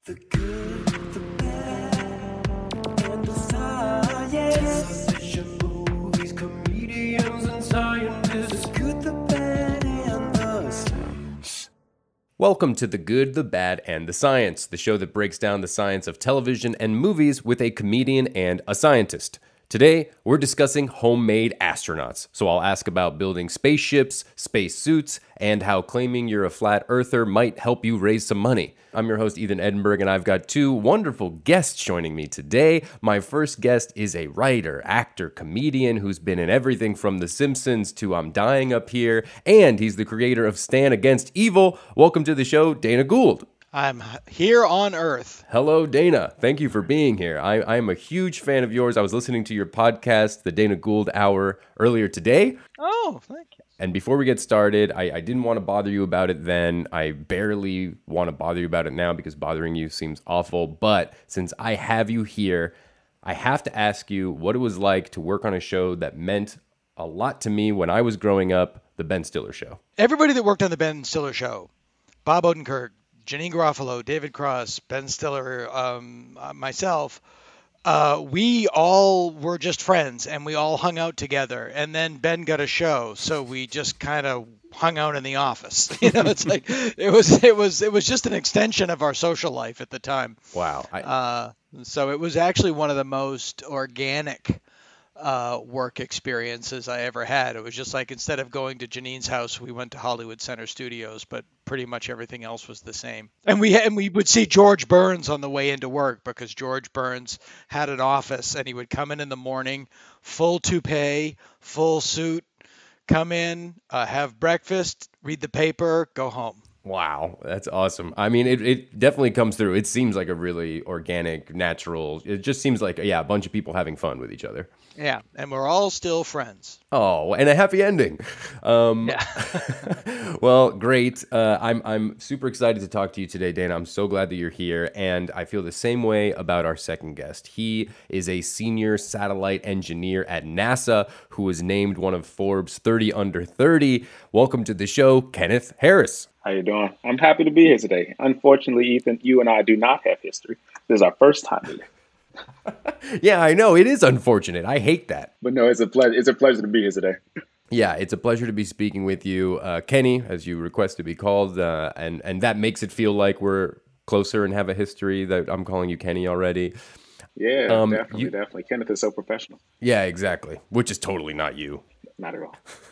The good, the bad, and the science. Television, movies, comedians, and scientists. The good, the bad, and the science. Welcome to The Good, the Bad, and the Science, the show that breaks down the science of television and movies with a comedian and a scientist. Today, we're discussing homemade astronauts, so I'll ask about building spaceships, spacesuits, and how claiming you're a flat earther might help you raise some money. I'm your host, Ethan Edinburgh, and I've got two wonderful guests joining me today. My first guest is a writer, actor, comedian who's been in everything from The Simpsons to I'm Dying Up Here, and he's the creator of Stand Against Evil. Welcome to the show, Dana Gould. I'm here on Earth. Hello, Dana. Thank you for being here. I am a huge fan of yours. I was listening to your podcast, The Dana Gould Hour, earlier today. Oh, thank you. And before we get started, I didn't want to bother you about it then. I barely want to bother you about it now because bothering you seems awful. But since I have you here, I have to ask you what it was like to work on a show that meant a lot to me when I was growing up, The Ben Stiller Show. Everybody that worked on the Ben Stiller Show, Bob Odenkirk, Janine Garofalo, David Cross, Ben Stiller, myself, we all were just friends and we all hung out together. And then Ben got a show, so we just kind of hung out in the office. You know, it's like it was just an extension of our social life at the time. Wow. So it was actually one of the most organic work experiences I ever had. It was just like instead of going to Janine's house, we went to Hollywood Center Studios, but pretty much everything else was the same. And we would see George Burns on the way into work because George Burns had an office and he would come in the morning, full toupee, full suit, come in, have breakfast, read the paper, go home. Wow, that's awesome. I mean, it definitely comes through. It seems like a really organic, natural, it just seems like, a bunch of people having fun with each other. Yeah, and we're all still friends. Oh, and a happy ending. Yeah. Well, great. I'm super excited to talk to you today, Dana. I'm so glad that you're here, and I feel the same way about our second guest. He is a senior satellite engineer at NASA who was named one of Forbes 30 Under 30. Welcome to the show, Kenneth Harris. How you doing? I'm happy to be here today. Unfortunately, Ethan, you and I do not have history. This is our first time meeting. Yeah, I know. It is unfortunate. I hate that. But no, it's a pleasure. It's a pleasure to be here today. Yeah, it's a pleasure to be speaking with you, Kenny, as you request to be called, and that makes it feel like we're closer and have a history that I'm calling you Kenny already. Yeah, definitely. Kenneth is so professional. Yeah, exactly. Which is totally not you. Not at all.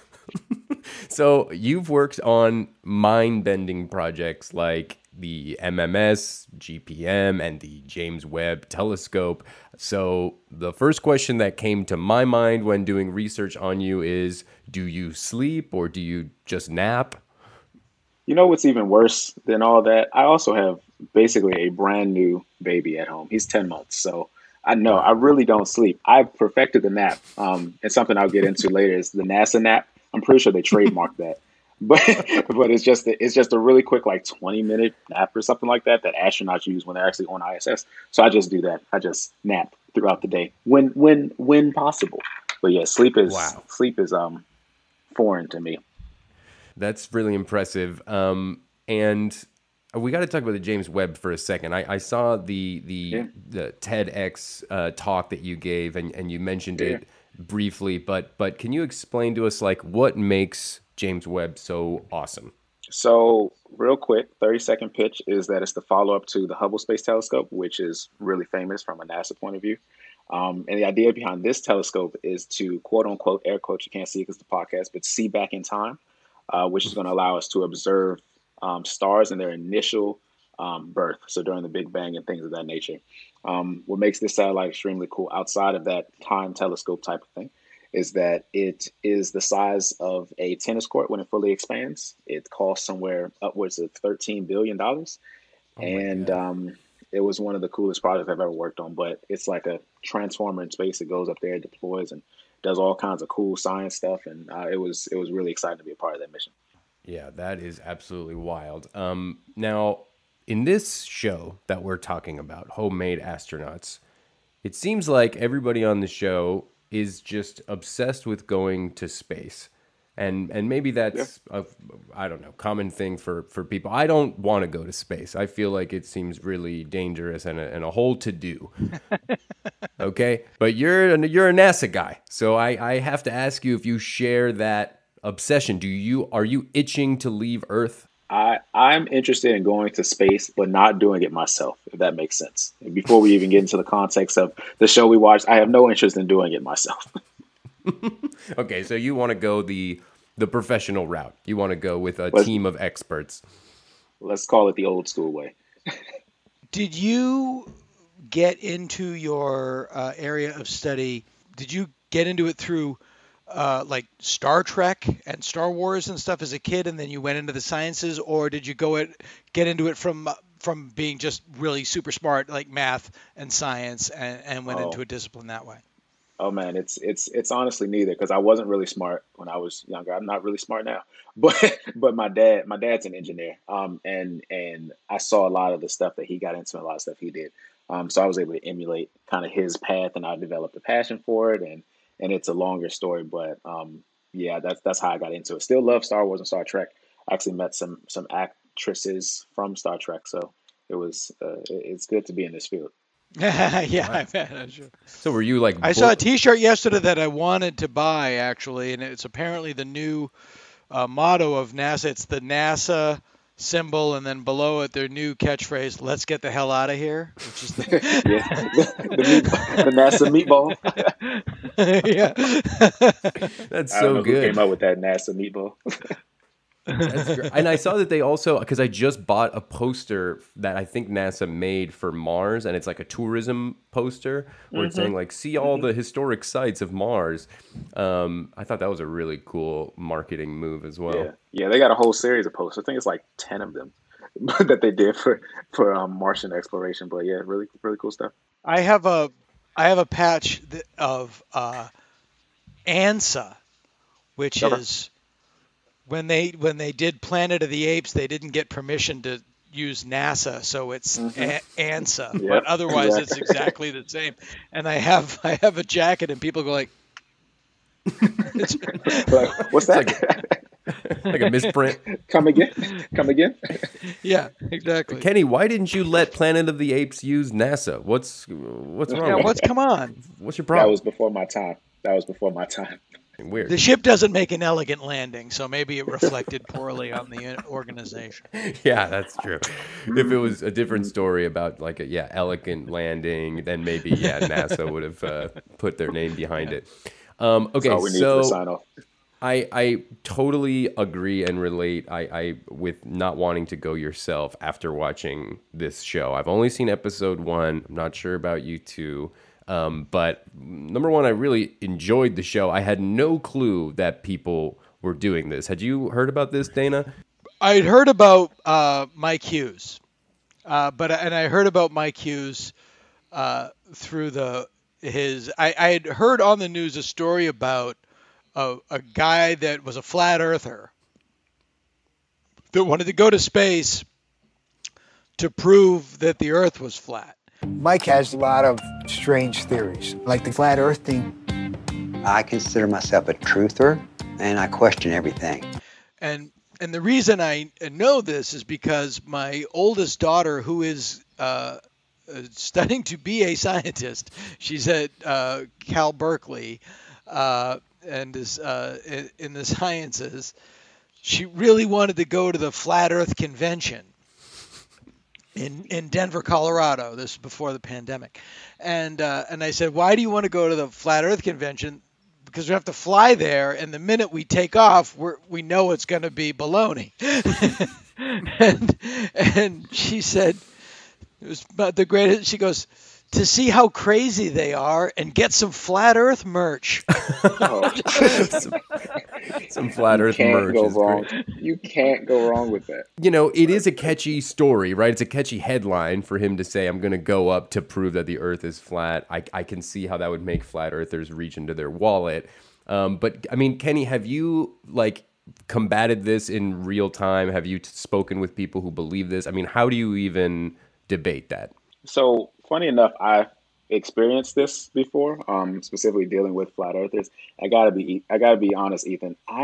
So you've worked on mind-bending projects like the MMS, GPM, and the James Webb Telescope. So the first question that came to my mind when doing research on you is, do you sleep or do you just nap? You know what's even worse than all that? I also have basically a brand new baby at home. He's 10 months. So I know I really don't sleep. I've perfected the nap. And something I'll get into later is the NASA nap. I'm pretty sure they trademarked that. But it's just a really quick, like 20-minute nap or something like that astronauts use when they're actually on ISS. So I just do that. I just nap throughout the day when possible. But yeah, sleep is foreign to me. That's really impressive. And we got to talk about the James Webb for a second. I saw the TEDx talk that you gave, and you mentioned it briefly. But can you explain to us like what makes James Webb so awesome? So real quick, 30-second pitch is that it's the follow-up to the Hubble Space Telescope, which is really famous from a NASA point of view. And the idea behind this telescope is to, quote unquote, air quotes, you can't see it because it's the podcast, but see back in time, which is going to allow us to observe stars in their initial birth. So during the Big Bang and things of that nature. What makes this satellite extremely cool outside of that time telescope type of thing is that it is the size of a tennis court when it fully expands. It costs somewhere upwards of $13 billion. It was one of the coolest projects I've ever worked on, but it's like a transformer in space. It goes up there, deploys, and does all kinds of cool science stuff. And it was really exciting to be a part of that mission. Yeah, that is absolutely wild. Now, in this show that we're talking about, Homemade Astronauts, it seems like everybody on the show is just obsessed with going to space. And maybe that's I don't know, common thing for people. I don't want to go to space. I feel like it seems really dangerous and a whole to do. Okay, but you're a NASA guy, so I have to ask you if you share that obsession. Are you itching to leave Earth? I'm interested in going to space, but not doing it myself, if that makes sense. And before we even get into the context of the show we watched, I have no interest in doing it myself. Okay, so you want to go the professional route. You want to go with a team of experts. Let's call it the old school way. Did you get into your area of study? Did you get into it through like Star Trek and Star Wars and stuff as a kid, and then you went into the sciences, or did you get into it from being just really super smart, like math and science, and went into a discipline that way? Oh man, it's honestly neither, because I wasn't really smart when I was younger. I'm not really smart now, but my dad's an engineer, and I saw a lot of the stuff that he got into, and a lot of stuff he did, so I was able to emulate kind of his path, and I developed a passion for it, and it's a longer story, but yeah, that's how I got into it. Still love Star Wars and Star Trek. I actually met some actresses from Star Trek, so it's good to be in this field. Yeah, I bet. Sure. So were you like? I saw a T-shirt yesterday that I wanted to buy actually, and it's apparently the new motto of NASA. It's the NASA symbol, and then below it their new catchphrase, "Let's get the hell out of here," which is the the NASA meatball. Yeah, That's I don't so know good. Who came up with that NASA meatball? That's great. And I saw that they also, because I just bought a poster that I think NASA made for Mars, and it's like a tourism poster where it's saying like, see all the historic sites of Mars. I thought that was a really cool marketing move as well. Yeah, they got a whole series of posters. I think it's like 10 of them that they did for Martian exploration. But yeah, really really cool stuff. I have a patch of ANSA, which is when they did Planet of the Apes, they didn't get permission to use NASA, so it's ANSA. Yep, but otherwise, exactly. it's exactly the same. And I have a jacket, and people go like, Like, what's that? Like a misprint. Come again. yeah, exactly. Kenny, why didn't you let Planet of the Apes use NASA? What's wrong? Come on? What's your That problem? was before my time. Weird. The ship doesn't make an elegant landing, so maybe it reflected poorly on the organization. Yeah, that's true. If it was a different story about like a elegant landing, then maybe NASA would have put their name behind it. Okay, That's all we need for the sign off. I totally agree and relate. I with not wanting to go yourself after watching this show. I've only seen episode 1. I'm not sure about you two. But number one, I really enjoyed the show. I had no clue that people were doing this. Had you heard about this, Dana? I'd heard about Mike Hughes, and I heard about Mike Hughes through I had heard on the news a story about a guy that was a flat earther that wanted to go to space to prove that the Earth was flat. Mike has a lot of strange theories, like the flat earth thing. I consider myself a truther, and I question everything. And the reason I know this is because my oldest daughter, who is studying to be a scientist, she's at Cal Berkeley and is in the sciences. She really wanted to go to the Flat Earth Convention in Denver, Colorado. This is before the pandemic. And I said, why do you want to go to the Flat Earth Convention? Because we have to fly there, and the minute we take off, we know it's going to be baloney. and she said, it was about the greatest. She goes, to see how crazy they are and get some Flat Earth merch. Some Flat Earth merch. Go wrong. You can't go wrong with that. You know, it is a catchy story, right? It's a catchy headline for him to say, I'm going to go up to prove that the Earth is flat. I can see how that would make flat earthers reach into their wallet. But, I mean, Kenny, have you, combated this in real time? Have you spoken with people who believe this? I mean, how do you even debate that? So, funny enough, I've experienced this before, specifically dealing with flat earthers. I gotta be honest, Ethan. I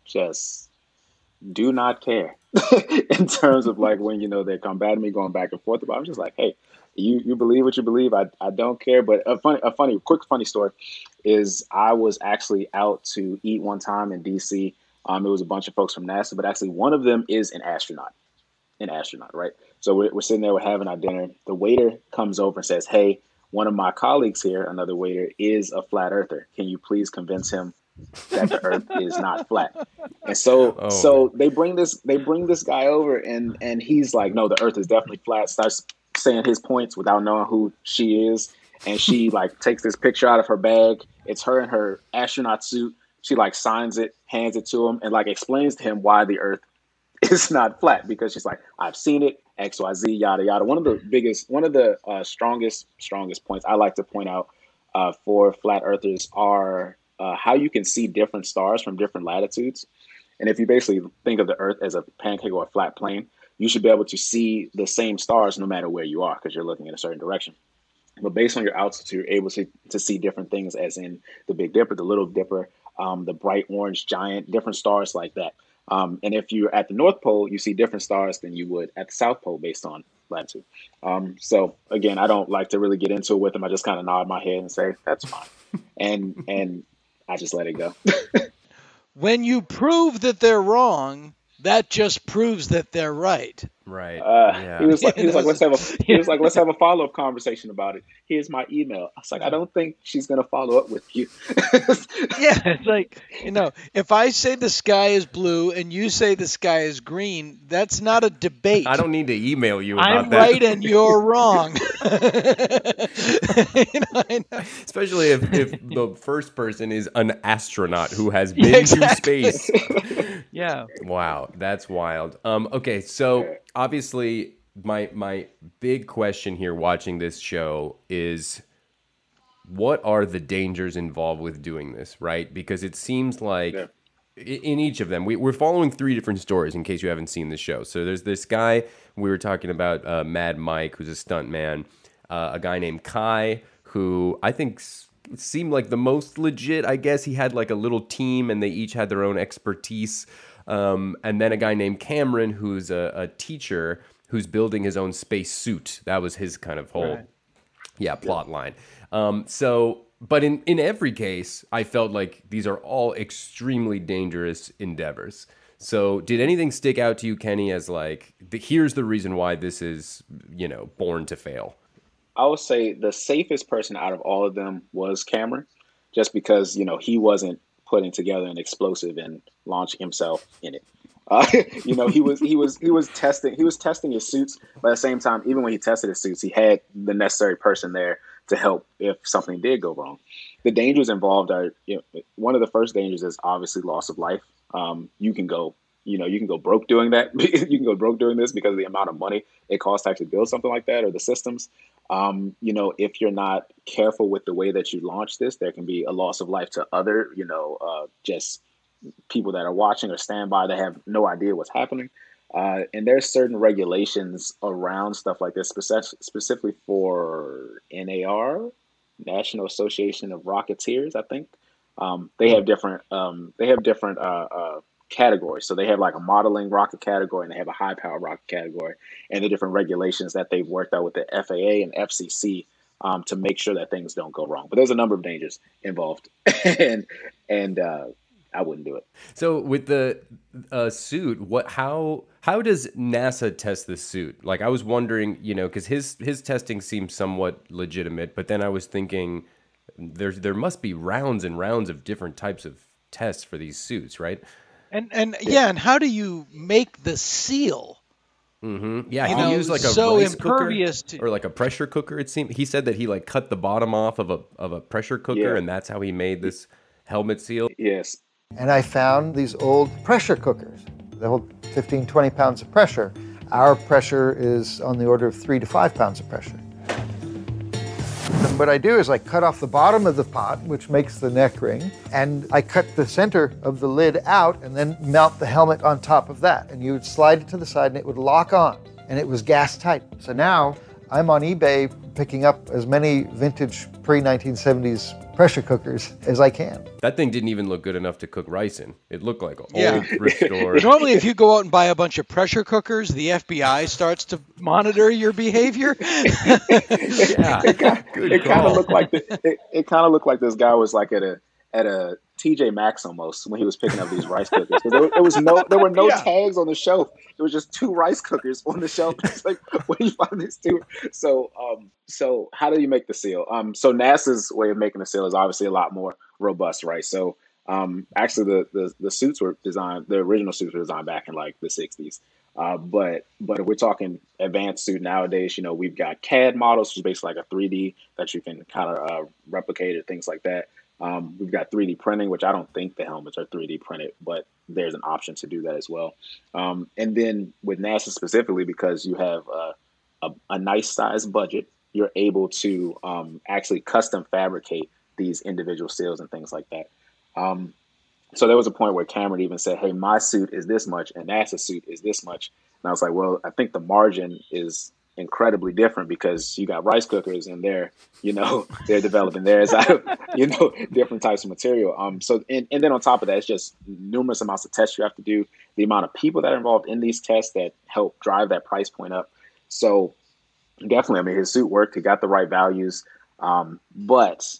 just do not care in terms of like when, they're combating me, going back and forth about it. I'm just like, hey, you believe what you believe. I don't care. But a quick funny story is I was actually out to eat one time in DC. It was a bunch of folks from NASA, but actually one of them is an astronaut, right? So we're sitting there, we're having our dinner. The waiter comes over and says, hey, one of my colleagues here, another waiter, is a flat earther. Can you please convince him that the earth is not flat? And so they bring this guy over and he's like, no, the earth is definitely flat. Starts saying his points without knowing who she is. And she like takes this picture out of her bag. It's her in her astronaut suit. She like signs it, hands it to him, and like explains to him why the earth is not flat, because she's like, I've seen it, XYZ, yada, yada. One of the strongest points I like to point out for flat earthers are how you can see different stars from different latitudes. And if you basically think of the earth as a pancake or a flat plane, you should be able to see the same stars no matter where you are, because you're looking in a certain direction. But based on your altitude, you're able to see different things, as in the Big Dipper, the Little Dipper, the bright orange giant, different stars like that. And if you're at the North Pole, you see different stars than you would at the South Pole based on latitude. So again, I don't like to really get into it with them. I just kind of nod my head and say, that's fine. And I just let it go. When you prove that they're wrong, that just proves that they're right. Right. He was like, let's have a follow-up conversation about it. Here's my email. I was like, I don't think she's going to follow up with you. Yeah, it's like, if I say the sky is blue and you say the sky is green, that's not a debate. I don't need to email you about I'm that. right and you're wrong. I know. Especially if the first person is an astronaut who has been to space. Yeah. Wow, that's wild. Okay, so obviously my big question here watching this show is, what are the dangers involved with doing this, right? Because it seems like in each of them, we're following 3 different stories in case you haven't seen the show. So there's this guy we were talking about, Mad Mike, who's a stunt man, a guy named Kai, who I think seemed like the most legit. I guess he had like a little team and they each had their own expertise. And then a guy named Cameron, who's a teacher who's building his own space suit. That was his kind of whole, plot line. But in every case, I felt like these are all extremely dangerous endeavors. So did anything stick out to you, Kenny, as like, here's the reason why this is, born to fail? I would say the safest person out of all of them was Cameron, just because, he wasn't putting together an explosive and launching himself in it. He was testing his suits, but at the same time, even when he tested his suits, he had the necessary person there to help if something did go wrong. The dangers involved are, one of the first dangers is obviously loss of life. You can go broke doing that. You can go broke doing this because of the amount of money it costs to actually build something like that, or the systems. If you're not careful with the way that you launch this, there can be a loss of life to other, just people that are watching or stand by that have no idea what's happening. And there's certain regulations around stuff like this, specifically for NAR, National Association of Rocketeers, I think. They have different categories. So they have like a modeling rocket category and they have a high power rocket category, and the different regulations that they've worked out with the FAA and FCC to make sure that things don't go wrong. But there's a number of dangers involved, and I wouldn't do it. So with the suit, how does NASA test the suit? Like, I was wondering, because his testing seems somewhat legitimate, but then I was thinking there must be rounds and rounds of different types of tests for these suits, right? And how do you make the seal? Mm-hmm. Yeah, he used like a so rice impervious cooker or like a pressure cooker. It seemed he said that he like cut the bottom off of a pressure cooker, and that's how he made this helmet seal. Yes. And I found these old pressure cookers. They hold 15, 20 pounds of pressure. Our pressure is on the order of 3 to 5 pounds of pressure. And what I do is I cut off the bottom of the pot, which makes the neck ring, and I cut the center of the lid out and then mount the helmet on top of that. And you would slide it to the side and it would lock on, and it was gas tight. So now I'm on eBay picking up as many vintage pre-1970s pressure cookers as I can. That thing didn't even look good enough to cook rice in. It looked like an Yeah. old thrift store. Normally, if you go out and buy a bunch of pressure cookers, the FBI starts to monitor your behavior. Yeah. It kind of looked like it kind of looked like this guy was like at a TJ Maxx almost when he was picking up these rice cookers. There were no tags on the shelf. There was just 2 rice cookers on the shelf. It's like, where do you find these 2? So how do you make the seal? So NASA's way of making the seal is obviously a lot more robust, right? So actually the suits were designed, the original suits were designed back in like the 60s. But if we're talking advanced suit nowadays, we've got CAD models, which is basically like a 3D that you can kind of replicate or things like that. We've got 3D printing, which I don't think the helmets are 3D printed, but there's an option to do that as well. And then with NASA specifically, because you have a nice size budget, you're able to actually custom fabricate these individual seals and things like that. So there was a point where Cameron even said, hey, my suit is this much and NASA's suit is this much. And I was like, well, I think the margin is incredibly different because you got rice cookers and they're developing theirs out of, different types of material. And then on top of that, it's just numerous amounts of tests you have to do, the amount of people that are involved in these tests that help drive that price point up. So definitely, I mean, his suit worked. He got the right values. But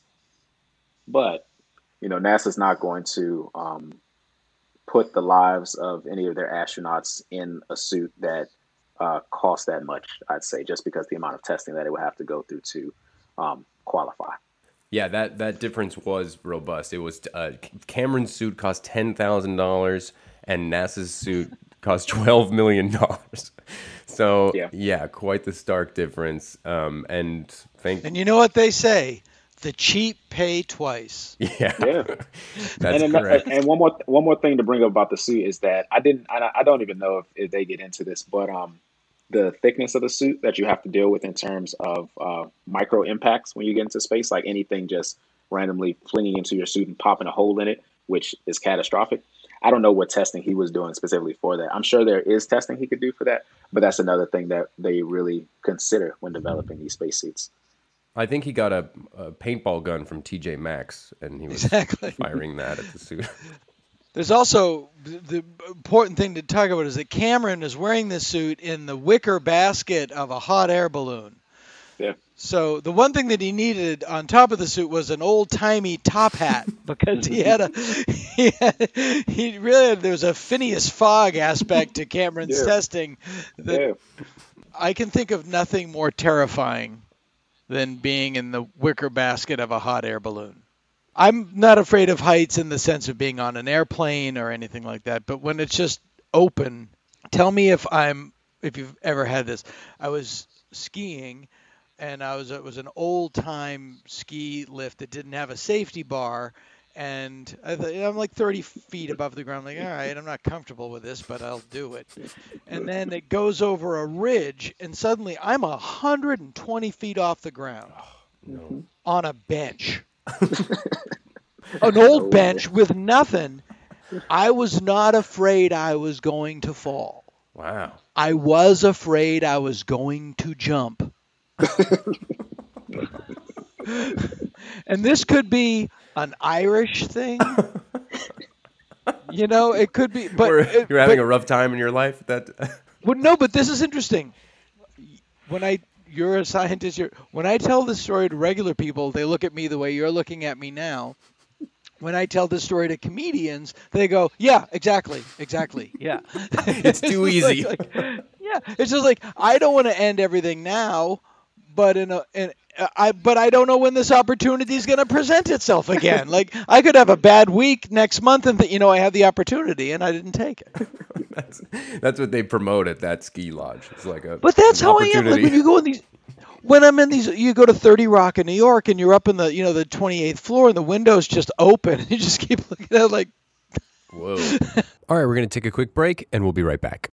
NASA's not going to put the lives of any of their astronauts in a suit that cost that much, I'd say, just because the amount of testing that it would have to go through to qualify. Yeah, that difference was robust. It was Cameron's suit cost $10,000 and NASA's suit cost $12 million. So yeah, quite the stark difference. And you know what they say? The cheap pay twice. Yeah. That's correct. And one more thing to bring up about the suit is that I don't even know if they get into this, but the thickness of the suit that you have to deal with in terms of micro impacts when you get into space, like anything just randomly flinging into your suit and popping a hole in it, which is catastrophic. I don't know what testing he was doing specifically for that. I'm sure there is testing he could do for that, but that's another thing that they really consider when developing these spacesuits. I think he got a paintball gun from TJ Maxx, and he was firing that at the suit. There's also the important thing to talk about is that Cameron is wearing this suit in the wicker basket of a hot air balloon. Yeah. So the one thing that he needed on top of the suit was an old-timey top hat because there was a Phineas Fogg aspect to Cameron's testing. I can think of nothing more terrifying than being in the wicker basket of a hot air balloon. I'm not afraid of heights in the sense of being on an airplane or anything like that, but when it's just open, tell me if you've ever had this. I was skiing and it was an old time ski lift that didn't have a safety bar, and I'm like 30 feet above the ground, like, all right, I'm not comfortable with this, but I'll do it. And then it goes over a ridge, and suddenly I'm 120 feet off the ground on a bench. An old bench with nothing. I was not afraid I was going to fall. Wow. I was afraid I was going to jump. And this could be an Irish thing. It could be. But you're having a rough time in your life. Well, no, but this is interesting. You're a scientist. When I tell this story to regular people, they look at me the way you're looking at me now. When I tell this story to comedians, they go, "Yeah, exactly, yeah." It's too easy. It's just like I don't want to end everything now, but I don't know when this opportunity is going to present itself again. Like I could have a bad week next month, and I had the opportunity and I didn't take it. That's what they promote at that ski lodge. It's like but that's how I am. Like when you go in these, when I'm in these, you go to 30 Rock in New York, and you're up in the the 28th floor, and the window's just open, and you just keep looking at it like, whoa. All right, we're gonna take a quick break, and we'll be right back.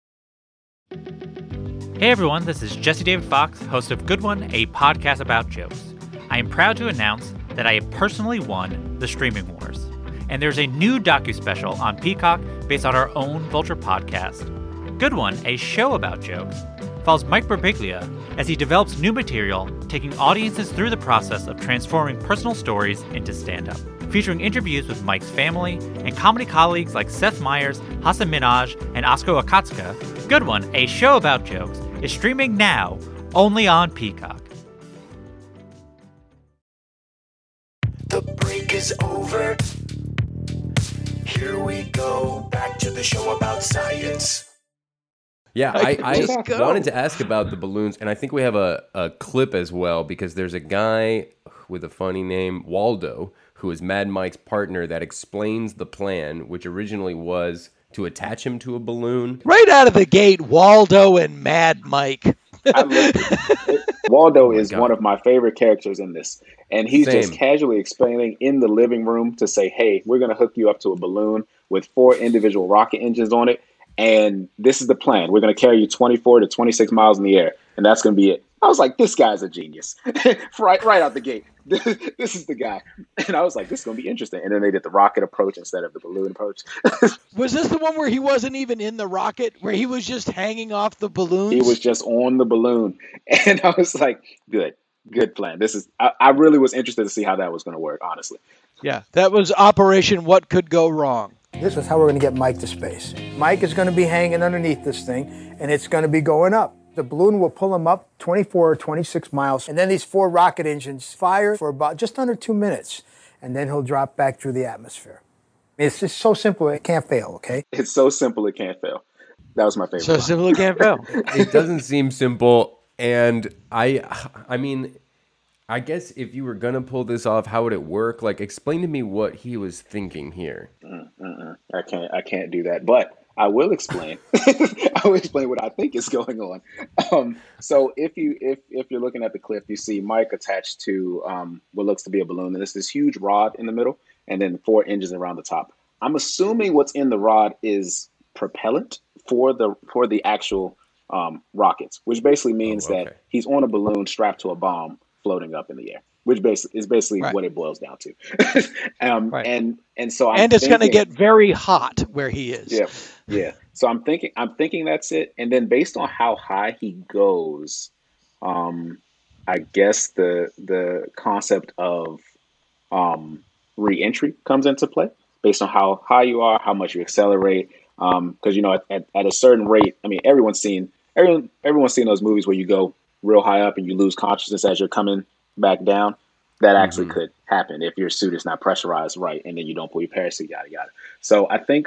Hey everyone, this is Jesse David Fox, host of Good One, a podcast about jokes. I am proud to announce that I have personally won the Streaming Wars, and there's a new docu-special on Peacock based on our own Vulture podcast. Good One, a show about jokes, follows Mike Birbiglia as he develops new material, taking audiences through the process of transforming personal stories into stand-up. Featuring interviews with Mike's family and comedy colleagues like Seth Meyers, Hasan Minhaj, and Asko Akatsuka, Good One, a show about jokes, is streaming now only on Peacock. The break is over. Here we go, back to the show about science. Yeah, I Just go. wanted to ask about the balloons, and I think we have a clip as well, because there's a guy with a funny name, Waldo, who is Mad Mike's partner, that explains the plan, which originally was to attach him to a balloon. Right out of the gate, Waldo and Mad Mike. Waldo is God. one of my favorite characters in this. And he's just Same. casually explaining in the living room to say, hey, we're going to hook you up to a balloon with 4 individual rocket engines on it. And this is the plan. We're going to carry you 24 to 26 miles in the air. And that's going to be it. I was like, this guy's a genius. right out the gate. This is the guy. And I was like, this is going to be interesting. And then they did the rocket approach instead of the balloon approach. Was this the one where he wasn't even in the rocket, where he was just hanging off the balloons? He was just on the balloon. And I was like, good plan. I really was interested to see how that was going to work, honestly. Yeah, that was Operation What Could Go Wrong. This is how we're going to get Mike to space. Mike is going to be hanging underneath this thing, and it's going to be going up. The balloon will pull him up 24 or 26 miles, and then these 4 rocket engines fire for about just under 2 minutes, and then he'll drop back through the atmosphere. It's just so simple, it can't fail, okay? It's so simple it can't fail. That was my favorite So line. simple it can't fail. It doesn't seem simple, and I mean, I guess if you were gonna pull this off, how would it work? Like, explain to me what he was thinking here. I can't do that, but I will explain. I will explain what I think is going on. So if you're looking at the clip, you see Mike attached to what looks to be a balloon, and there's this huge rod in the middle, and then 4 engines around the top. I'm assuming what's in the rod is propellant for the actual rockets, which basically means that he's on a balloon strapped to a bomb floating up in the air, which is basically Right. what it boils down to. Right. And so And it's going to thinking- get very hot where he is. yeah. So I'm thinking that's it. And then based on how high he goes, I guess the concept of re-entry comes into play based on how high you are, how much you accelerate. Because at a certain rate, I mean, everyone's seen those movies where you go real high up and you lose consciousness as you're coming back down. That actually could happen if your suit is not pressurized right, and then you don't pull your parachute, yada yada. So I think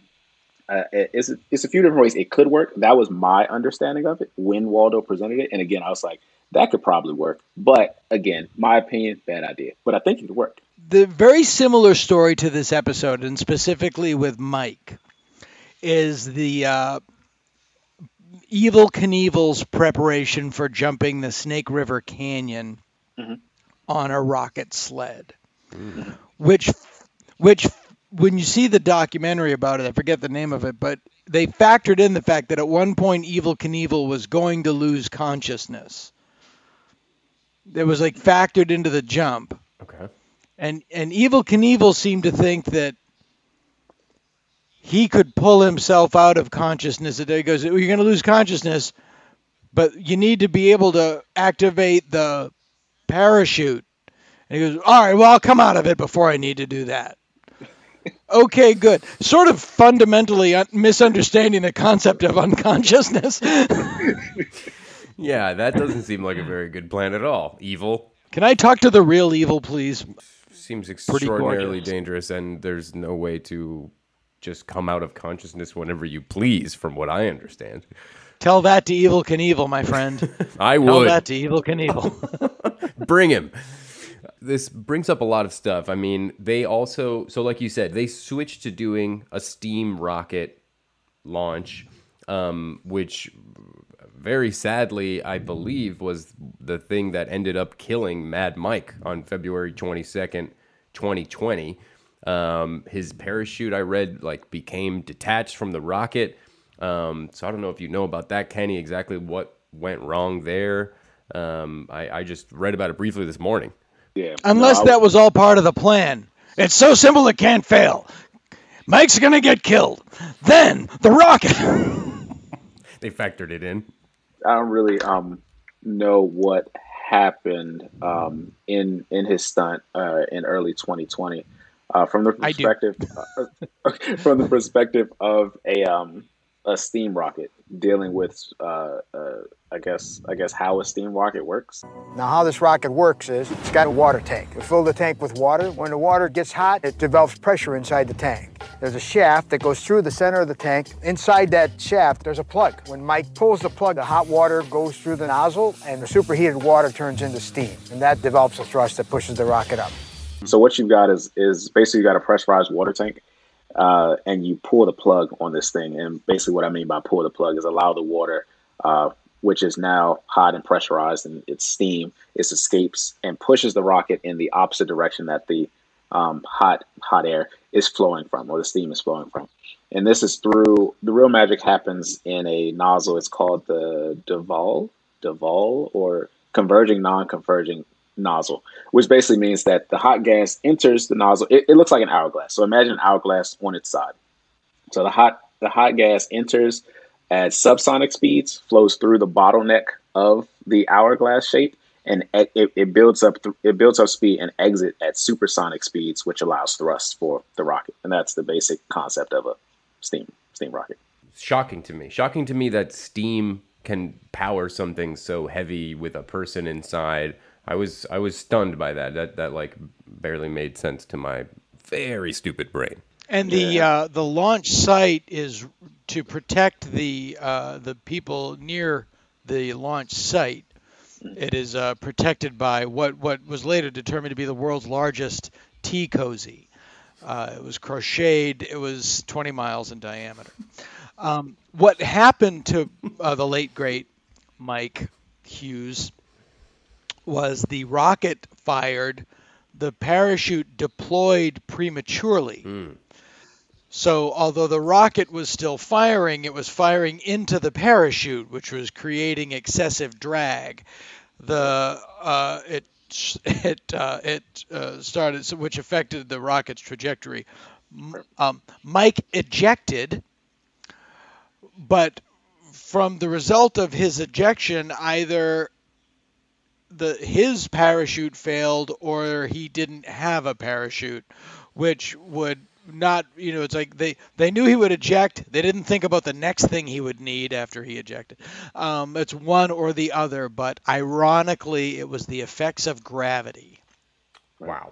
it's a few different ways it could work. That was my understanding of it when Waldo presented it, and again, I was like, that could probably work. But again, my opinion, bad idea. But I think it could work. The very similar story to this episode, and specifically with Mike, is the Evel Knievel's preparation for jumping the Snake River Canyon on a rocket sled. Which when you see the documentary about it, I forget the name of it, but they factored in the fact that at one point Evel Knievel was going to lose consciousness. It was like factored into the jump. Okay. And Evel Knievel seemed to think that he could pull himself out of consciousness. He goes, you're going to lose consciousness, but you need to be able to activate the parachute. And he goes, all right, well, I'll come out of it before I need to do that. Okay, good. Sort of fundamentally misunderstanding the concept of unconsciousness. Yeah, that doesn't seem like a very good plan at all. Evil Can I talk to the real Evil, please? seems extraordinarily gorgeous. dangerous, and there's no way to just come out of consciousness whenever you please, from what I understand. Tell that to Evel Knievel, my friend. I Tell would. that to Evel Knievel. Bring him. This brings up a lot of stuff. I mean, they also, so like you said, they switched to doing a steam rocket launch, which very sadly, I believe, was the thing that ended up killing Mad Mike on February 22nd, 2020. His parachute, I read, became detached from the rocket. So I don't know if you know about that, Kenny, exactly what went wrong there. I just read about it briefly this morning. Yeah. Unless that was all part of the plan. It's so simple it can't fail. Mike's going to get killed. Then the rocket. They factored it in. don't really know what happened in his stunt in early 2020 from the perspective from the perspective of a steam rocket dealing with I guess how a steam rocket works. Now, how this rocket works is it's got a water tank. We fill the tank with water. When the water gets hot, it develops pressure inside the tank. There's a shaft that goes through the center of the tank. Inside that shaft, there's a plug. When Mike pulls the plug, the hot water goes through the nozzle, and the superheated water turns into steam. And that develops a thrust that pushes the rocket up. So what you've got is basically you got a pressurized water tank, and you pull the plug on this thing. And basically what I mean by pull the plug is allow the water, which is now hot and pressurized and it's steam, it escapes and pushes the rocket in the opposite direction that the hot air is flowing from, or the steam is flowing from. And this is through, the real magic happens in a nozzle. It's called the Duval or converging non-converging nozzle, which basically means that the hot gas enters the nozzle. It looks like an hourglass. So imagine an hourglass on its side. So the hot gas enters at subsonic speeds, flows through the bottleneck of the hourglass shape, and it builds up speed and exit at supersonic speeds, which allows thrust for the rocket. And that's the basic concept of a steam rocket. Shocking to me that steam can power something so heavy with a person inside. I was stunned by that. That like barely made sense to my very stupid brain. And the launch site is to protect the people near the launch site. It is protected by what was later determined to be the world's largest tea cozy. It was crocheted. It was 20 miles in diameter. What happened to the late great Mike Hughes was the rocket fired, the parachute deployed prematurely. So although the rocket was still firing, it was firing into the parachute, which was creating excessive drag. It started, which affected the rocket's trajectory. Mike ejected, but from the result of his ejection, either his parachute failed or he didn't have a parachute, which would not, it's like they knew he would eject. They didn't think about the next thing he would need after he ejected. It's one or the other, but ironically, it was the effects of gravity. Wow.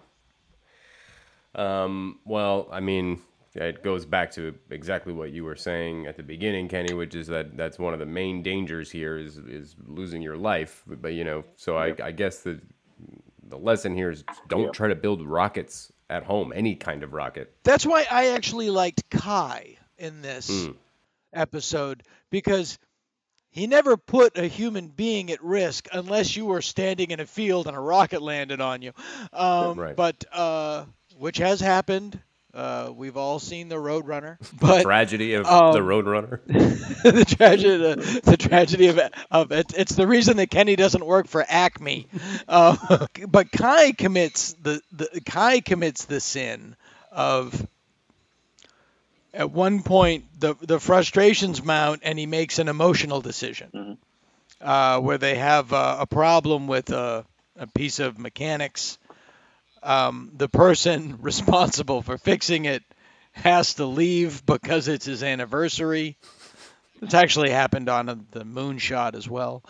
Well, I mean, it goes back to exactly what you were saying at the beginning, Kenny, which is that's one of the main dangers here is losing your life. But so I guess the lesson here is don't try to build rockets at home, any kind of rocket. That's why I actually liked Kai in this episode, because he never put a human being at risk unless you were standing in a field and a rocket landed on you. Right. But which has happened. We've all seen the Roadrunner. But tragedy of the Roadrunner. the tragedy of it. It's the reason that Kenny doesn't work for Acme. But Kai commits the sin of, at one point the frustrations mount and he makes an emotional decision, where they have a problem with a piece of mechanics. The person responsible for fixing it has to leave because it's his anniversary. It's actually happened on the Moonshot as well.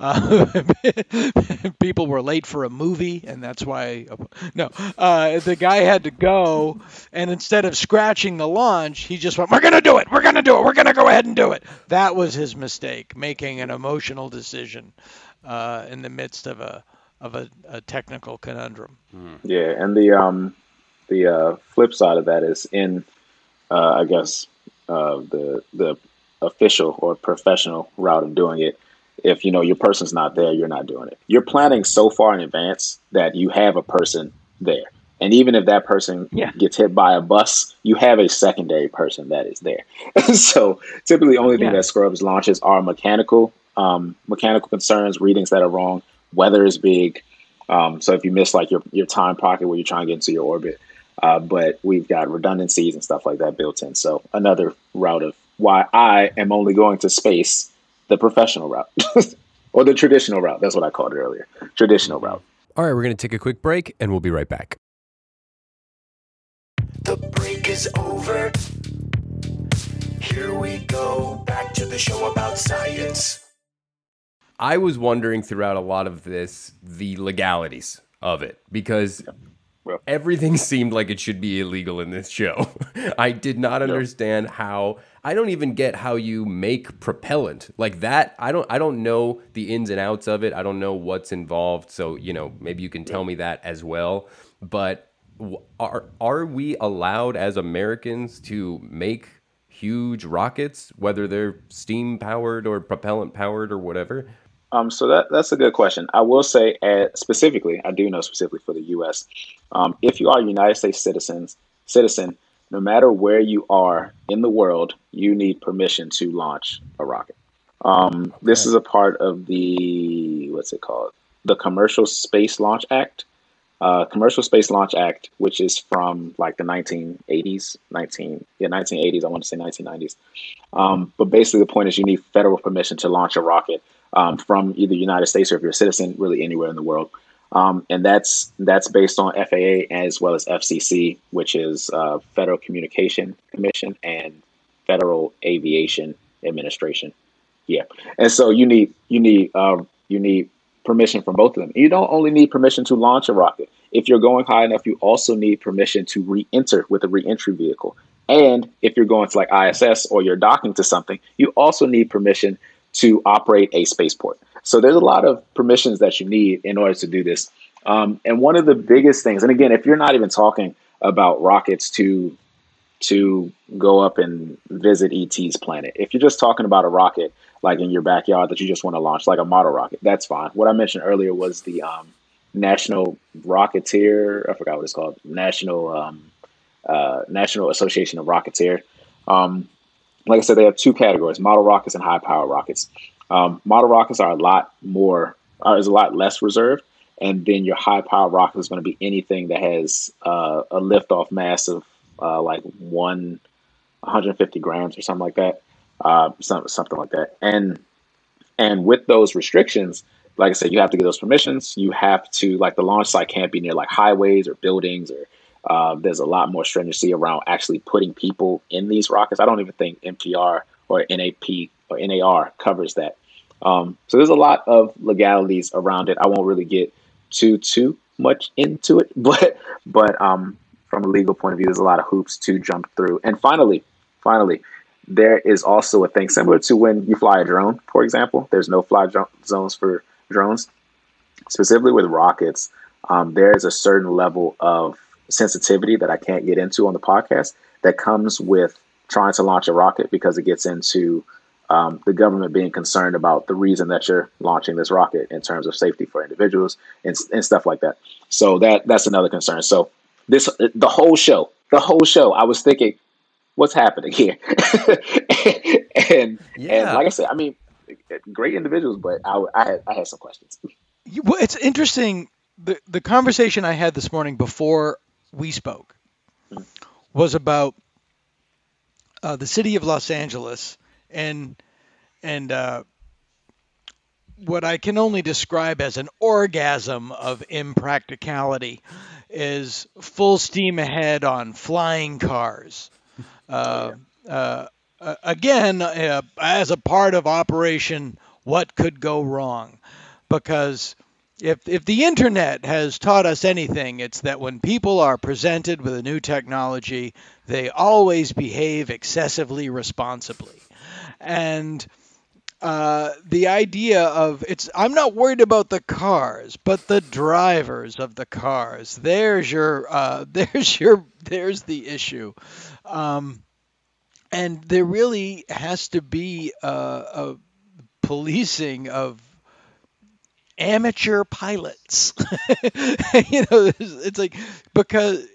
People were late for a movie, and that's why. The guy had to go, and instead of scratching the launch, he just went, "We're gonna do it. We're gonna do it. We're gonna go ahead and do it." That was his mistake, making an emotional decision in the midst of a technical conundrum. Yeah, and the flip side of that is in I guess the official or professional route of doing it. If your person's not there, you're not doing it. You're planning so far in advance that you have a person there, and even if that person gets hit by a bus, you have a secondary person that is there. So typically, the only thing that scrubs launches are mechanical concerns, readings that are wrong. Weather is big. So if you miss like your time pocket where you're trying to get into your orbit, but we've got redundancies and stuff like that built in. So another route of why I am only going to space the professional route or the traditional route. That's what I called it earlier. Traditional route. All right, we're going to take a quick break and we'll be right back. The break is over. Here we go, back to the show about science. I was wondering throughout a lot of this, the legalities of it, because everything seemed like it should be illegal in this show. I did not understand how. I don't even get how you make propellant like that. I don't know the ins and outs of it. I don't know what's involved. So, maybe you can tell me that as well. But are we allowed as Americans to make huge rockets, whether they're steam powered or propellant powered or whatever? So that's a good question. I will say specifically, I do know specifically for the U.S., if you are a United States citizen, no matter where you are in the world, you need permission to launch a rocket. This is a part of the, the Commercial Space Launch Act. Commercial Space Launch Act, which is from like the 1980s, 1980s, I want to say 1990s. But basically the point is you need federal permission to launch a rocket from either the United States or if you're a citizen, really anywhere in the world. And that's based on FAA as well as FCC, which is Federal Communication Commission and Federal Aviation Administration. Yeah. And so you need permission from both of them. You don't only need permission to launch a rocket. If you're going high enough, you also need permission to re-enter with a re-entry vehicle. And if you're going to like ISS or you're docking to something, you also need permission to operate a spaceport. So there's a lot of permissions that you need in order to do this. And one of the biggest things, and again, if you're not even talking about rockets to go up and visit ET's planet, if you're just talking about a rocket like in your backyard that you just want to launch, like a model rocket, that's fine. What I mentioned earlier was the National Rocketeer, I forgot what it's called, National Association of Rocketeer. Like I said, they have two categories, model rockets and high power rockets. Model rockets are a lot less reserved. And then your high power rocket is going to be anything that has a liftoff mass of like 150 grams or something like that. Something like that. And with those restrictions, like I said, you have to get those permissions. You have to, like, the launch site can't be near like highways or buildings, or there's a lot more stringency around actually putting people in these rockets. I don't even think MTR or NAP or NAR covers that. So there's a lot of legalities around it. I won't really get too much into it, but from a legal point of view, there's a lot of hoops to jump through. And finally, there is also a thing similar to when you fly a drone, for example. There's no fly zones for drones. Specifically with rockets, there is a certain level of sensitivity that I can't get into on the podcast that comes with trying to launch a rocket, because it gets into the government being concerned about the reason that you're launching this rocket in terms of safety for individuals and stuff like that. So that's another concern. So the whole show, I was thinking, what's happening here? and like I said, I mean, great individuals, but I had some questions. Well, it's interesting. The conversation I had this morning before we spoke was about the city of Los Angeles and what I can only describe as an orgasm of impracticality is full steam ahead on flying cars. Again, as a part of Operation What Could Go Wrong, because if the internet has taught us anything, it's that when people are presented with a new technology, they always behave excessively responsibly. And the idea of I'm not worried about the cars, but the drivers of the cars. There's the issue. And there really has to be a policing of amateur pilots. It's like, because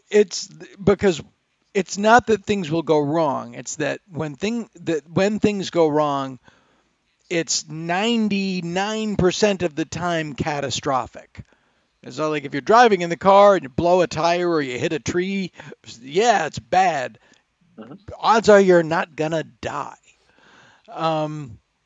it's not that things will go wrong. It's that when things go wrong, it's 99% of the time catastrophic. It's not like if you're driving in the car and you blow a tire or you hit a tree, yeah, it's bad. Mm-hmm. Odds are you're not gonna die.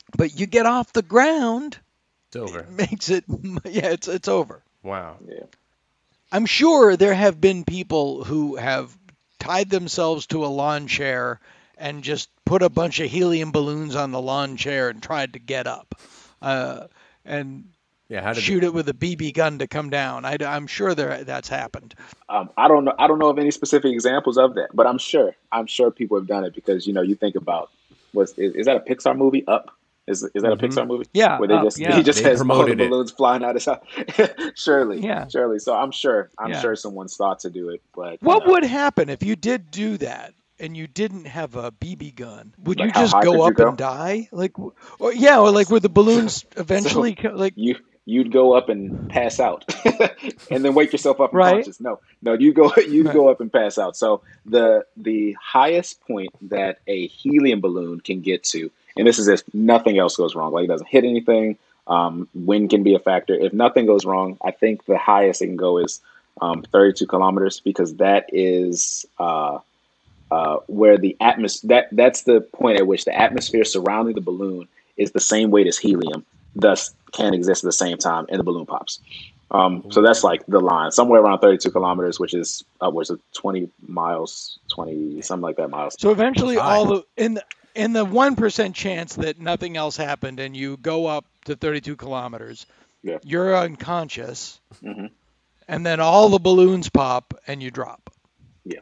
But you get off the ground, It's over. makes it, yeah, it's over. Wow. Yeah. I'm sure there have been people who have tied themselves to a lawn chair and just put a bunch of helium balloons on the lawn chair and tried to get up, and Yeah. How did shoot it with a BB gun to come down. I'm sure that's happened. I don't know. I don't know of any specific examples of that, but I'm sure people have done it because you think about is that a Pixar movie? Up is that a Pixar movie? Yeah, where Up, he yeah. just They has all the promoted it. balloons flying out his house. Surely, Yeah. So I'm sure Yeah. someone's thought to do it, but What would happen if you did do that and you didn't have a BB gun? Would Like, you how just high could go you up go? and die? Like, or like where the balloons eventually, you'd go up and pass out, and then wake yourself up Right. unconscious. No, you'd go up and pass out. So the highest point that a helium balloon can get to, and this is if nothing else goes wrong, like it doesn't hit anything. Wind can be a factor. If nothing goes wrong, I think the highest it can go is 32 kilometers, because that is where the that's the point at which the atmosphere surrounding the balloon is the same weight as helium, thus can exist at the same time, and the balloon pops. So that's like the line, somewhere around 32 kilometers, which is upwards of 20 miles, 20 something like that miles. so eventually High. all the in the 1% chance that nothing else happened and you go up to 32 kilometers, Yeah. you're unconscious, hmm and then all the balloons pop and you drop. Yeah.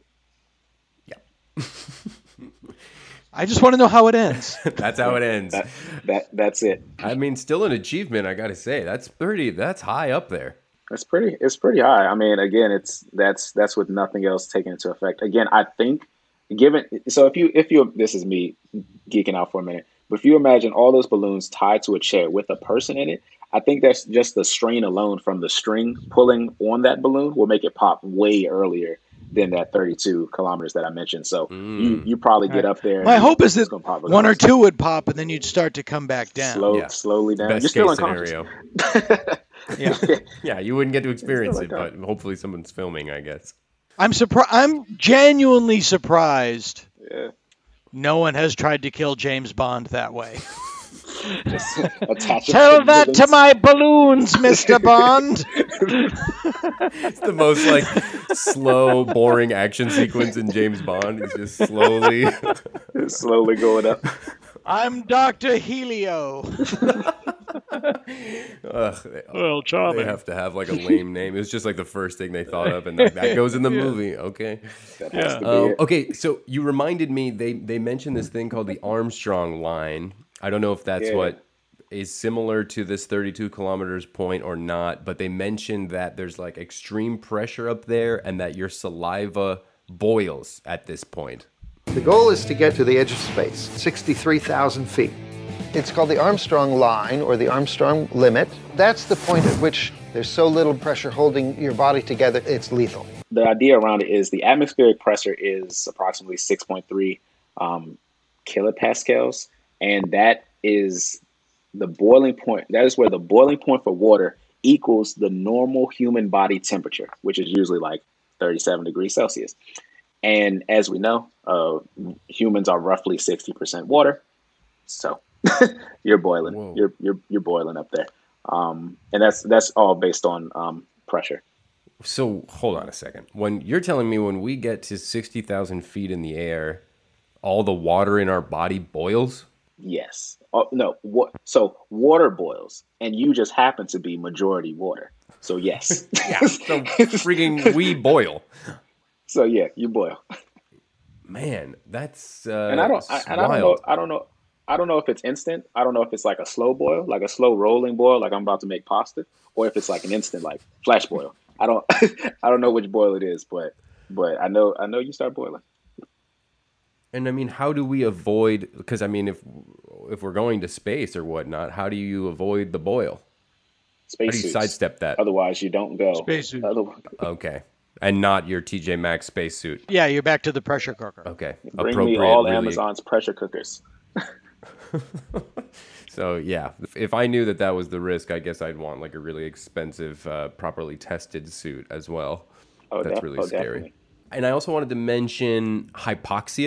I just want to know how it ends. That's how it ends. That's it. I mean, still an achievement, I gotta say. That's high up there. It's pretty high. I mean, again, that's with nothing else taken into effect. Again, I think if you this is me geeking out for a minute, but if you imagine all those balloons tied to a chair with a person in it, I think that's just the strain alone from the string pulling on that balloon will make it pop way earlier than that 32 kilometers that I mentioned. So you probably get up there. My and hope is it's that gonna pop one or regardless. two would pop and then you'd start to come back down. Yeah. Slowly down. Best You're still case unconscious. scenario. Yeah. Yeah, you wouldn't get to experience it, like but hopefully someone's filming, I guess. I'm genuinely surprised Yeah. no one has tried to kill James Bond that way. Just attach it Tell the that to balloons. my balloons, Mr. Bond. It's the most like slow, boring action sequence in James Bond. He's just slowly. It's slowly going up. I'm Dr. Helio. Well, they have to have like a lame name. It's just like the first thing they thought of, and that goes in the movie. Okay. That has to be it. Okay, so you reminded me they mentioned this thing called the Armstrong line. I don't know if that's Yeah. what is similar to this 32 kilometers point or not, but they mentioned that there's like extreme pressure up there and that your saliva boils at this point. The goal is to get to the edge of space, 63,000 feet. It's called the Armstrong line or the Armstrong limit. That's the point at which there's so little pressure holding your body together, it's lethal. The idea around it is the atmospheric pressure is approximately 6.3 kilopascals, and that is the boiling point. That is where the boiling point for water equals the normal human body temperature, which is usually like 37 degrees Celsius. And as we know, humans are roughly 60% water, so you're boiling. Whoa. You're boiling up there, and that's all based on pressure. So hold on a second. When you're telling me when we get to 60,000 feet in the air, all the water in our body boils? Yes. Oh, no. So water boils, and you just happen to be majority water. So yes. Yeah. So freaking we boil. So yeah, you boil. Man, that's And I don't know if it's instant. I don't know if it's like a slow boil, like a slow rolling boil, like I'm about to make pasta, or if it's like an instant, like flash boil. I don't know which boil it is, but I know you start boiling. And I mean, how do we avoid? Because I mean, if we're going to space or whatnot, how do you avoid the boil? How do you Spacesuits. sidestep that? Otherwise, you don't go. Spacesuits. Okay, and not your TJ Maxx spacesuit. Yeah, you're back to the pressure cooker. Okay, Bring me all Amazon's pressure cookers. So yeah, if I knew that was the risk, I guess I'd want like a really expensive, properly tested suit as well. Oh, That's really scary. definitely. And I also wanted to mention hypoxia.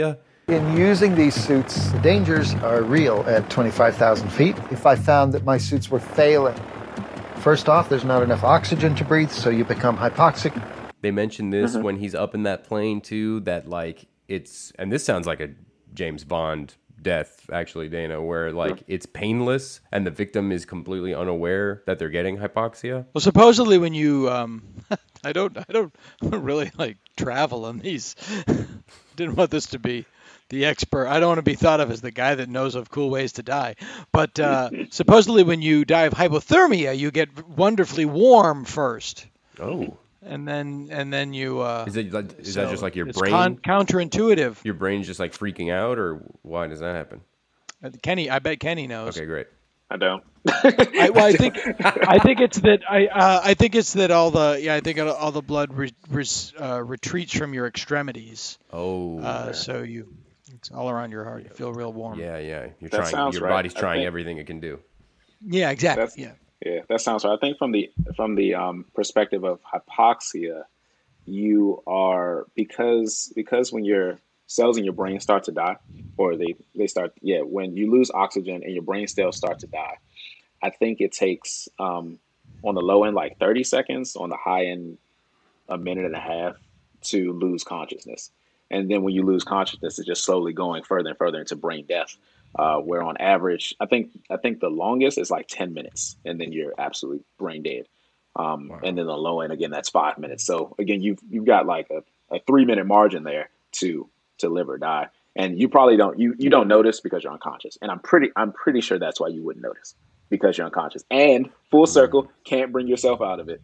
In using these suits, the dangers are real at 25,000 feet. If I found that my suits were failing, first off, there's not enough oxygen to breathe, so you become hypoxic. They mentioned this when he's up in that plane too, that like it's, and this sounds like a James Bond death actually, Dana, where like it's painless and the victim is completely unaware that they're getting hypoxia. Well, supposedly when you, I don't really like travel on these. Didn't want this to be the expert. I don't want to be thought of as the guy that knows of cool ways to die. But supposedly when you die of hypothermia, you get wonderfully warm first. Oh. And then you. Is that just like your it's brain? Counterintuitive. Your brain's just like freaking out, or why does that happen? I bet Kenny knows. Okay, great. I don't. I think it's that all the blood retreats from your extremities. Oh. So it's all around your heart. You feel real warm. Yeah. You're That trying. sounds Your right. body's I trying think- everything it can do. Yeah, exactly. Yeah, that sounds right. I think from the perspective of hypoxia, you are because when your cells in your brain start to die, or they start when you lose oxygen and your brain cells start to die, I think it takes on the low end like 30 seconds, on the high end a minute and a half to lose consciousness, and then when you lose consciousness, it's just slowly going further and further into brain death. Where on average, I think the longest is like 10 minutes, and then you're absolutely brain dead. Wow. And then the low end again, that's 5 minutes. So again, you've got like a 3-minute margin there to live or die, and you probably don't you don't notice because you're unconscious. And I'm pretty sure that's why you wouldn't notice, because you're unconscious. And full circle, can't bring yourself out of it.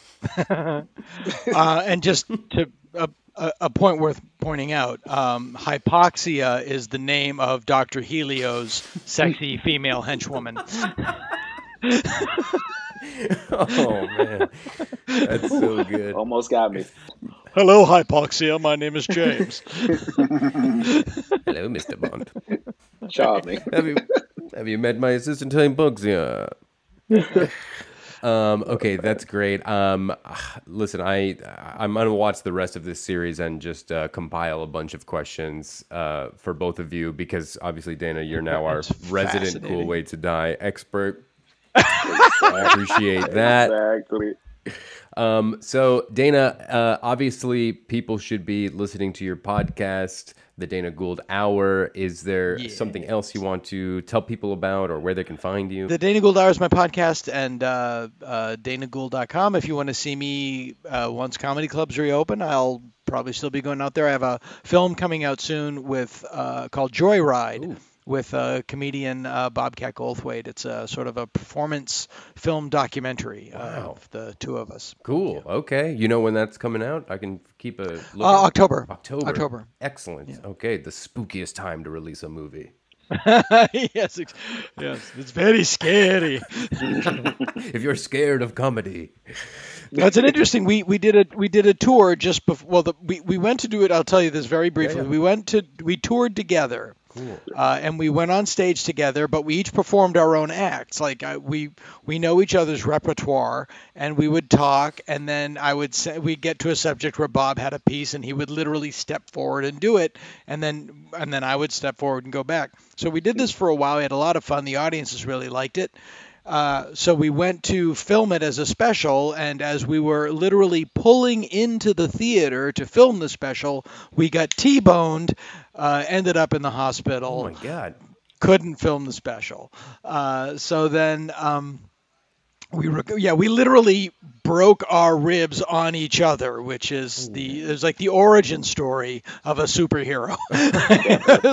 And just to a point worth pointing out, hypoxia is the name of Dr. Helio's sexy female henchwoman. Oh man, that's so good. Almost got me. Hello, Hypoxia. My name is James. Hello, Mr. Bond. Charming. Have you met my assistant Hypoxia? Okay, that's great. Listen, I'm gonna watch the rest of this series and just compile a bunch of questions for both of you, because obviously, Dana, you're now our resident Cool Way to Die expert. I appreciate that. Exactly. So Dana, obviously people should be listening to your podcast, The Dana Gould Hour. Is there something else you want to tell people about, or where they can find you? The Dana Gould Hour is my podcast, and danagould.com. If you want to see me once comedy clubs reopen, I'll probably still be going out there. I have a film coming out soon with called Joyride. Ooh. With comedian Bobcat Goldthwait. It's a sort of a performance film documentary of the two of us. Cool. Yeah. Okay. You know when that's coming out? I can keep a look. October. Excellent. Yeah. Okay. The spookiest time to release a movie. Yes. It's very scary. If you're scared of comedy. That's an interesting. We did a tour just before. Well, we went to do it. I'll tell you this very briefly. Yeah. We toured together. Cool. And we went on stage together, but we each performed our own acts. Like we know each other's repertoire, and we would talk, and then we'd get to a subject where Bob had a piece, and he would literally step forward and do it, and then I would step forward and go back. So we did this for a while. We had a lot of fun. The audiences really liked it. So we went to film it as a special, and as we were literally pulling into the theater to film the special, we got T-boned, ended up in the hospital. Oh my God. Couldn't film the special. So then we literally broke our ribs on each other, which is it was like the origin story of a superhero. It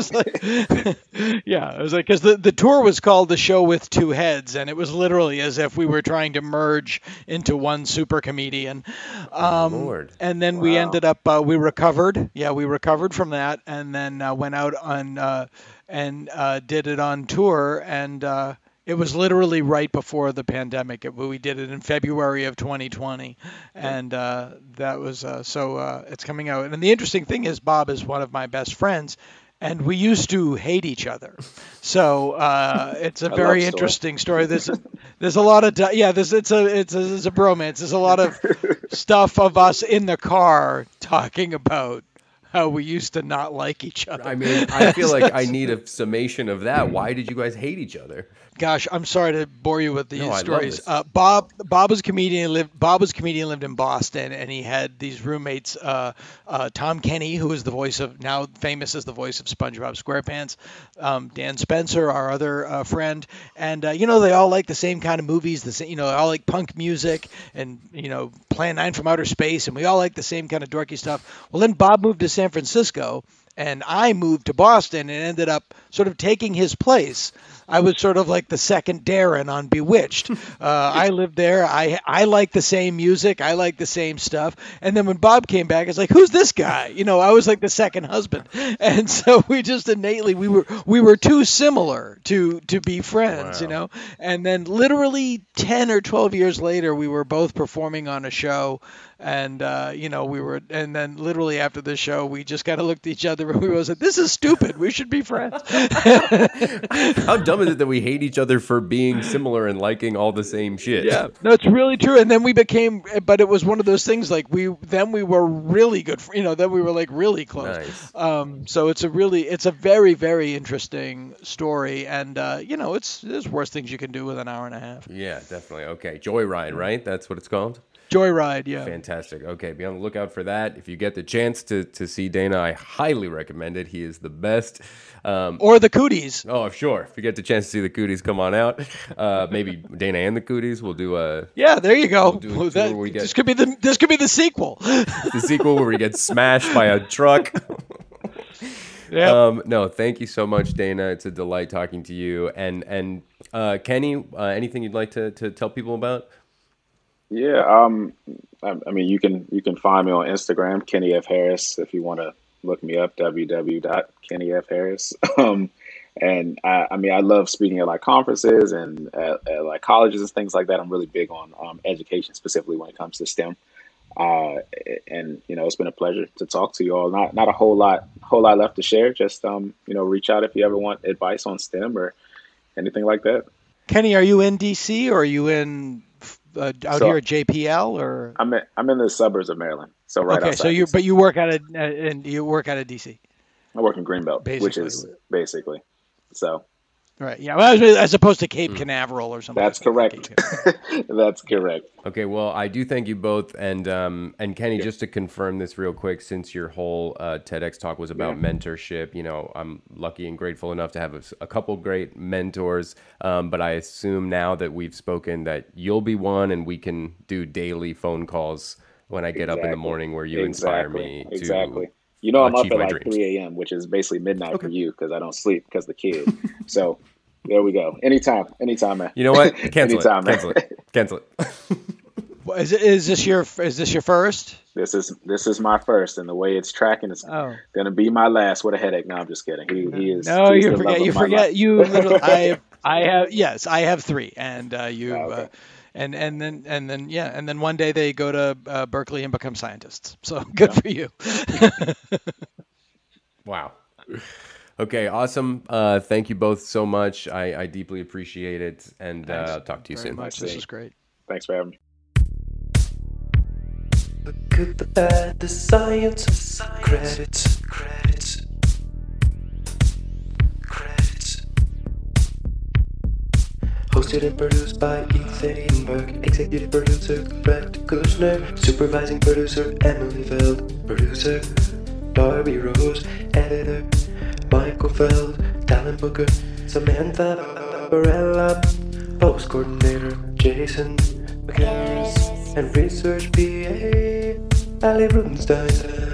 was like, because the tour was called The Show with Two Heads, and it was literally as if we were trying to merge into one super comedian. Lord. And then we ended up, we recovered. Yeah, we recovered from that, and then went out on and did it on tour, and it was literally right before the pandemic. We did it in February of 2020, and that was it's coming out. And the interesting thing is, Bob is one of my best friends, and we used to hate each other. So it's a very interesting story. There's a lot of it's a bromance. There's a lot of stuff of us in the car talking about how we used to not like each other. I mean, I feel like I need a summation of that. Why did you guys hate each other? Gosh, I'm sorry to bore you with these No, I love stories. this. Bob was a comedian. Lived in Boston, and he had these roommates. Tom Kenny, who is the voice of, now famous as the voice of SpongeBob SquarePants. Dan Spencer, our other friend, and they all like the same kind of movies. They all like punk music, and Plan 9 from Outer Space, and we all like the same kind of dorky stuff. Well, then Bob moved to San Francisco, and I moved to Boston, and ended up sort of taking his place. I was sort of like the second Darren on Bewitched. I lived there. I like the same music. I like the same stuff. And then when Bob came back, it's like, who's this guy? I was like the second husband. And so we just innately, we were too similar to be friends, Wow. And then literally 10 or 12 years later, we were both performing on a show. And, and then literally after the show, we just kind of looked at each other and we was like, this is stupid. We should be friends. How dumb is it that we hate each other for being similar and liking all the same shit? Yeah, no, it's really true. And then we became, but it was one of those things like we were really good, then we were like really close. Nice. So it's a very, very interesting story. And, there's worse things you can do with an hour and a half. Yeah, definitely. Okay. Joyride, right? That's what it's called? Joyride, yeah. Fantastic. Okay, be on the lookout for that. If you get the chance to see Dana, I highly recommend it. He is the best. Or the Cooties. Oh, sure. If you get the chance to see the Cooties, come on out. Maybe Dana and the Cooties. We'll do a Yeah, there you go. do a tour where we get- This could be the sequel. the sequel where we get smashed by a truck. Yeah. No, thank you so much, Dana. It's a delight talking to you. And Kenny, anything you'd like to tell people about? Yeah, I mean, you can find me on Instagram, Kenny F. Harris, if you want to look me up, www.kennyfharris. And I love speaking at like conferences and at like colleges and things like that. I'm really big on education, specifically when it comes to STEM. And it's been a pleasure to talk to you all. Not a whole lot left to share. Just reach out if you ever want advice on STEM or anything like that. Kenny, are you in DC or are you in here at JPL or? I'm in the suburbs of Maryland, so right outside. Okay, so you work out of DC. I work in Greenbelt, which Basically. is basically so. Right. Yeah. Well, as opposed to Cape Canaveral or something. That's correct. That's correct. Okay, well, I do thank you both, and Kenny, just to confirm this real quick, since your whole TEDx talk was about mentorship, I'm lucky and grateful enough to have a couple great mentors, but I assume now that we've spoken that you'll be one, and we can do daily phone calls when I get up in the morning where you inspire me to Exactly. I'm up achieve at my like dreams. 3 a.m., which is basically midnight for you because I don't sleep because the kid. So there we go. Anytime, man. You know what? Cancel Anytime, man. Cancel it. Is this your first? This is my first, and the way it's tracking, it's gonna be my last. What a headache! No, I'm just kidding. He is. No, he's you the love forget. of You my forget. life. You literally. I have 3, and you. Okay. And then one day they go to Berkeley and become scientists. So good for you. Wow. Okay, awesome. Thank you both so much. I deeply appreciate it, and I'll talk to you Very soon. much. This is great. Thanks for having me. The good, the bad, the science. Credits. Hosted and produced by Ethan Edenberg. Executive producer Brett Kushner. Supervising producer Emily Feld. Producer Darby Rose. Editor Michael Feld. Talent booker Samantha Barella. Post coordinator Jason McHarris. And research PA Ali Rubenstein.